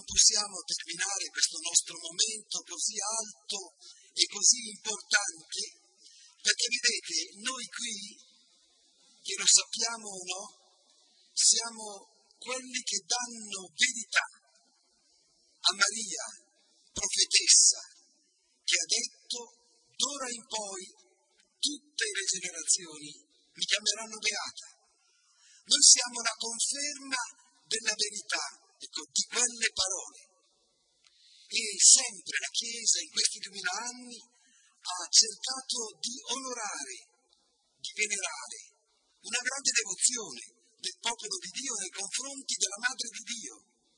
possiamo terminare questo nostro momento così alto e così importante, perché vedete, noi qui, che lo sappiamo o no, siamo quelli che danno verità a Maria, profetessa, che ha detto: d'ora in poi tutte le generazioni mi chiameranno beata. Noi siamo la conferma della verità, di quelle parole. E sempre la Chiesa in questi 2000 anni ha cercato di onorare, di venerare una grande devozione del popolo di Dio nei confronti della Madre di Dio.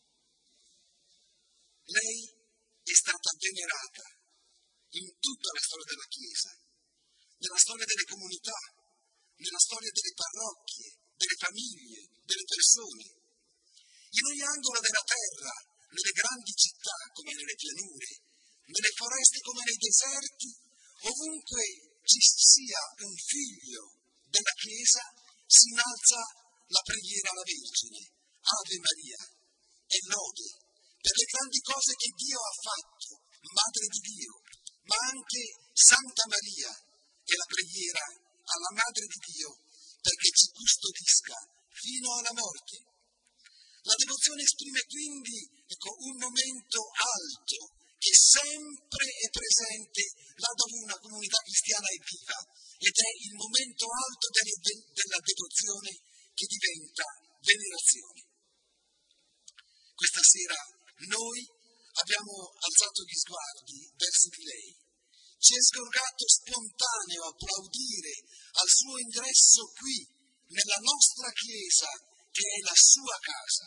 Lei è stata venerata in tutta la storia della Chiesa, nella storia delle comunità, nella storia delle parrocchie, delle famiglie, delle persone. In ogni angolo della terra, nelle grandi città come nelle pianure, nelle foreste come nei deserti, ovunque ci sia un figlio della Chiesa, si innalza la preghiera alla Vergine, Ave Maria, e lode per le grandi cose che Dio ha fatto, Madre di Dio, ma anche Santa Maria e la preghiera alla Madre di Dio perché ci custodisca fino alla morte. La devozione esprime quindi un momento alto che sempre è presente là dove una comunità cristiana è viva, ed è il momento alto della devozione che diventa venerazione. Questa sera noi abbiamo alzato gli sguardi verso di lei. Ci è sgorgato spontaneo applaudire al suo ingresso qui, nella nostra Chiesa, che è la sua casa.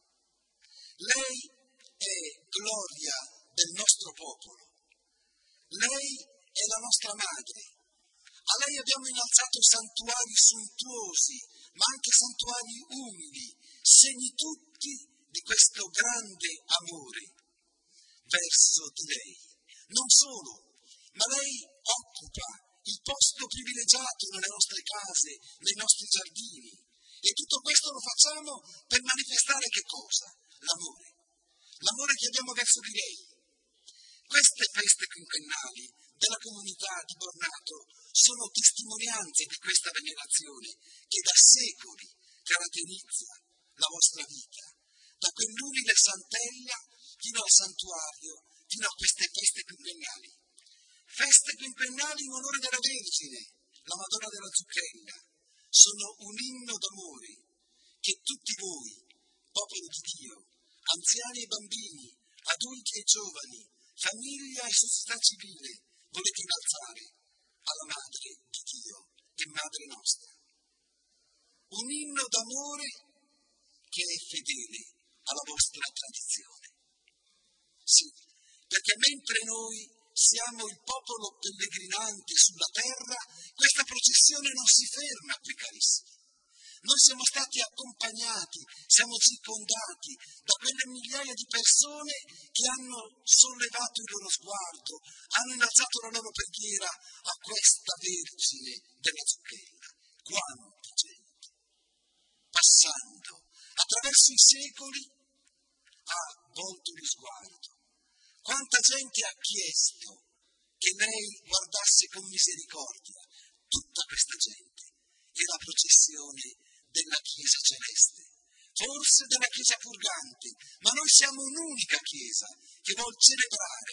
Lei è gloria del nostro popolo. Lei è la nostra madre. A lei abbiamo innalzato santuari sontuosi, ma anche santuari umili, segni tutti di questo grande amore verso di lei. Non solo, ma lei occupa il posto privilegiato nelle nostre case, nei nostri giardini. E tutto questo lo facciamo per manifestare che cosa? L'amore. L'amore che abbiamo verso di lei. Queste feste quinquennali della comunità di Bornato sono testimonianze di questa venerazione che da secoli caratterizza la vostra vita, da quell'umile santella fino al santuario, fino a queste feste quinquennali. Feste quinquennali in onore della Vergine, la Madonna della Zucchella, sono un inno d'amore che tutti voi, popolo di Dio, anziani e bambini, adulti e giovani, famiglia e società civile, volete innalzare alla Madre di Dio e Madre nostra. Un inno d'amore che è fedele alla vostra tradizione. Sì, perché mentre noi siamo il popolo pellegrinante sulla terra, questa processione non si ferma qui, carissimi. Noi siamo stati accompagnati, siamo circondati da quelle migliaia di persone che hanno sollevato il loro sguardo, hanno innalzato la loro preghiera a questa Vergine della Zucchella. Quanta gente, passando attraverso i secoli, ha volto lo sguardo. Quanta gente ha chiesto che lei guardasse con misericordia. Tutta questa gente è la processione della Chiesa celeste, forse della Chiesa purgante, ma noi siamo un'unica Chiesa che vuol celebrare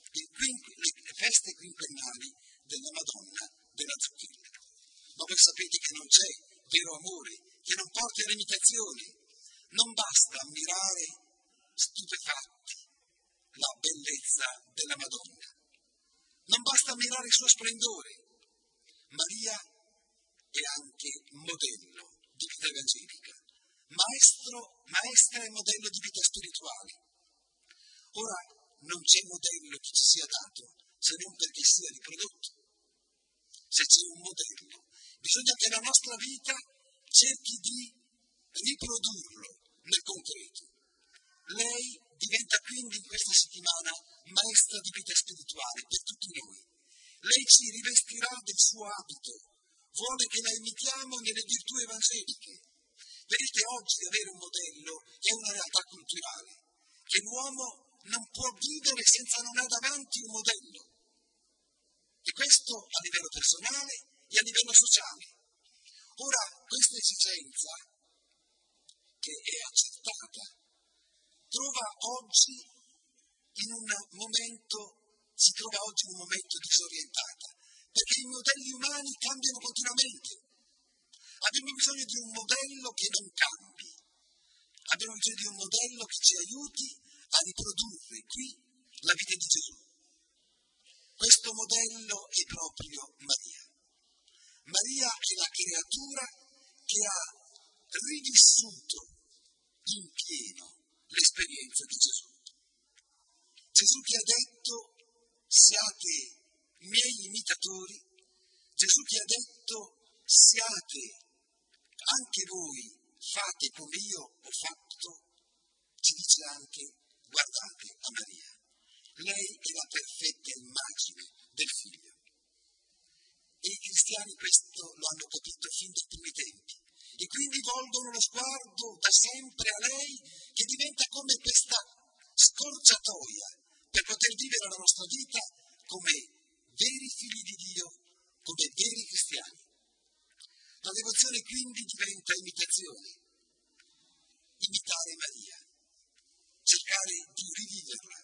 le feste quinquennali della Madonna della Zucchella. Ma voi sapete che non c'è vero amore, che non porta all'imitazione. Non basta ammirare stupefatti la bellezza della Madonna. Non basta ammirare il suo splendore. Maria è anche modello di vita evangelica, maestra e modello di vita spirituale. Ora non c'è modello che ci sia dato se non perché sia riprodotto. Se c'è un modello, bisogna che la nostra vita cerchi di riprodurlo nel concreto. Lei diventa quindi in questa settimana maestra di vita spirituale per tutti noi. Lei ci rivestirà del suo abito, vuole che la imitiamo nelle virtù evangeliche. Vedete, oggi avere un modello è una realtà culturale che l'uomo non può vivere senza non avere davanti un modello. E questo a livello personale e a livello sociale. Ora, questa esigenza, che è accettata, si trova oggi in un momento disorientata, perché i modelli umani cambiano continuamente. Abbiamo bisogno di un modello che non cambi, abbiamo bisogno di un modello che ci aiuti a riprodurre qui la vita di Gesù. Questo modello è proprio Maria. Maria è la creatura che ha rivissuto in pieno l'esperienza di Gesù. Gesù che ha detto: siate miei imitatori, Gesù che ha detto: siate anche voi, fate come io ho fatto, ci dice anche: guardate a Maria. Lei è la perfetta immagine del Figlio. E i cristiani questo lo hanno capito fin dai primi tempi. E quindi volgono lo sguardo da sempre a lei, che diventa come questa scorciatoia per poter vivere la nostra vita come veri figli di Dio, come veri cristiani. La devozione quindi diventa imitazione. Imitare Maria, cercare di riviverla.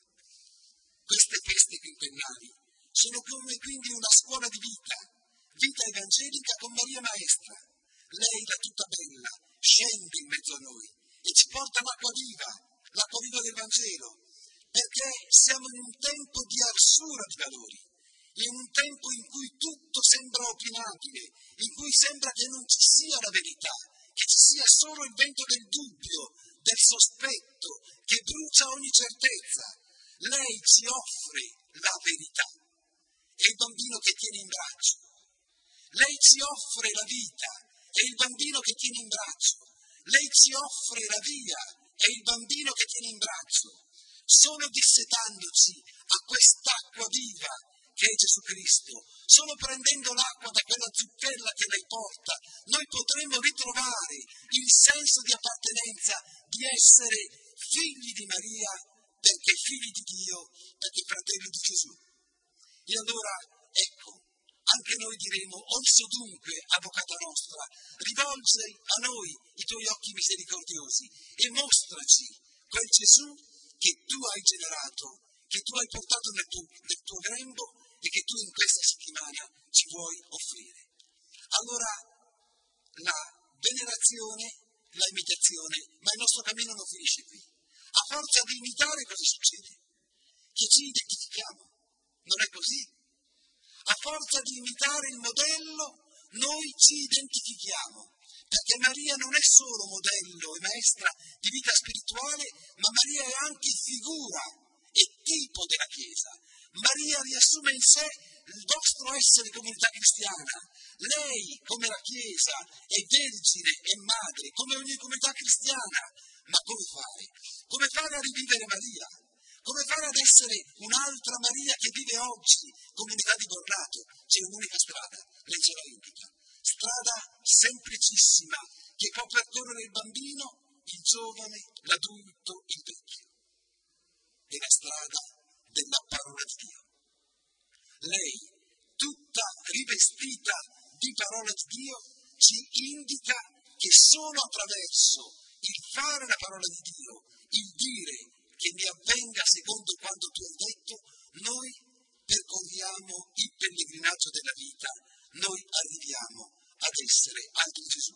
Queste feste quinquennali sono come quindi una scuola di vita evangelica con Maria Maestra. Lei, la tutta bella, scende in mezzo a noi e ci porta l'acqua viva del Vangelo, perché siamo in un tempo di arsura di valori, in un tempo in cui tutto sembra opinabile, in cui sembra che non ci sia la verità, che ci sia solo il vento del dubbio, del sospetto, che brucia ogni certezza. Lei ci offre la verità, è il bambino che tiene in braccio. Lei ci offre la vita, è il bambino che tiene in braccio. Lei ci offre la via, è il bambino che tiene in braccio. Solo dissetandoci a quest'acqua viva che è Gesù Cristo, solo prendendo l'acqua da quella zucchella che lei porta, noi potremo ritrovare il senso di appartenenza, di essere figli di Maria, perché figli di Dio, perché fratelli di Gesù. E allora, ecco, anche noi diremo: orso dunque, avvocata nostra, rivolge a noi i tuoi occhi misericordiosi e mostraci quel Gesù che tu hai generato, che tu hai portato nel tuo grembo e che tu in questa settimana ci vuoi offrire. Allora, la venerazione, la imitazione, ma il nostro cammino non finisce qui. A forza di imitare cosa succede? Che ci identifichiamo. Non è così? A forza di imitare il modello, noi ci identifichiamo. Perché Maria non è solo modello e maestra di vita spirituale, ma Maria è anche figura e tipo della Chiesa. Maria riassume in sé il vostro essere comunità cristiana. Lei, come la Chiesa, è vergine e madre, come ogni comunità cristiana. Ma come fare? Come fare a rivivere Maria? Come fare ad essere un'altra Maria che vive oggi, comunità di Borlato? C'è un'unica strada, lei ce la indica. Strada semplicissima, che può percorrere il bambino, il giovane, l'adulto, il vecchio. È la strada della parola di Dio. Lei, tutta rivestita di parola di Dio, ci indica che solo attraverso il fare la parola di Dio, il dire che mi avvenga secondo quanto tu hai detto, noi percorriamo il pellegrinaggio della vita, noi arriviamo ad essere altri Gesù.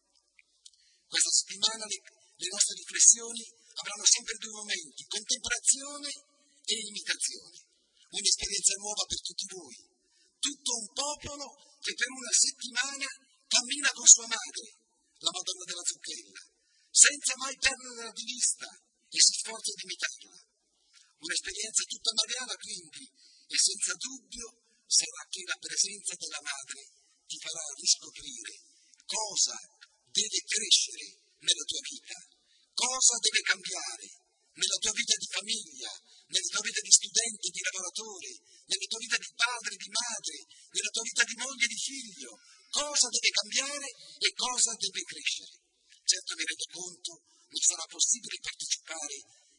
Questa settimana le nostre riflessioni avranno sempre due momenti: contemplazione e imitazione. Un'esperienza nuova per tutti voi. Tutto un popolo che per una settimana cammina con sua madre, la Madonna della Zucchella, senza mai perderla di vista, e si sforza di imitarla. Un'esperienza tutta mariana quindi, e senza dubbio sarà che la presenza della madre ti farà riscoprire cosa deve crescere nella tua vita, cosa deve cambiare nella tua vita di famiglia, nella tua vita di studente, di lavoratore, nella tua vita di padre, di madre, nella tua vita di moglie, di figlio, cosa deve cambiare e cosa deve crescere. Certo, mi rendo conto, non sarà possibile partecipare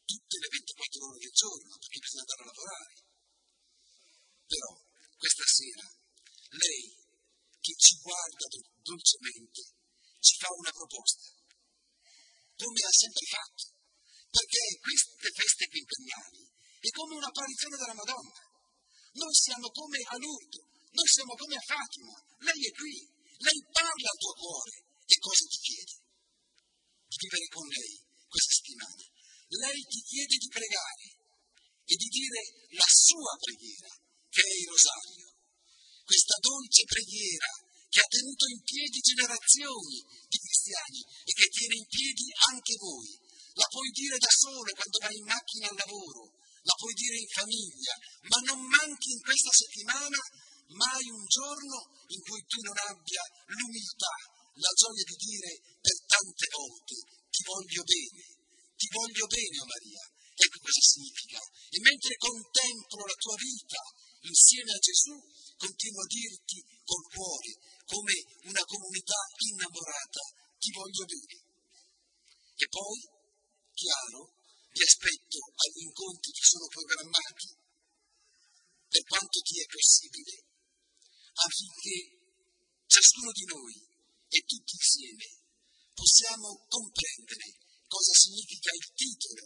tutte le 24 ore del giorno, perché bisogna andare a lavorare. Però questa sera lei, che ci guarda dolcemente, ci fa una proposta, come ha sempre fatto, perché queste feste quinquennali è come un'apparizione della Madonna. Noi siamo come a Lourdes, noi siamo come a Fatima, lei è qui, lei parla al tuo cuore e cosa ti chiede? Di vivere con lei questa settimana. Lei ti chiede di pregare e di dire la sua preghiera, che è il rosario. Questa dolce preghiera che ha tenuto in piedi generazioni di cristiani e che tiene in piedi anche voi. La puoi dire da solo quando vai in macchina al lavoro, la puoi dire in famiglia, ma non manchi in questa settimana mai un giorno in cui tu non abbia l'umiltà, la gioia di dire per tante volte ti voglio bene, oh Maria. Ecco cosa significa. E mentre contemplo la tua vita insieme a Gesù, continuo a dirti col cuore, come una comunità innamorata, ti voglio bene. E poi, chiaro, ti aspetto agli incontri che sono programmati, per quanto ti è possibile, affinché ciascuno di noi e tutti insieme possiamo comprendere cosa significa il titolo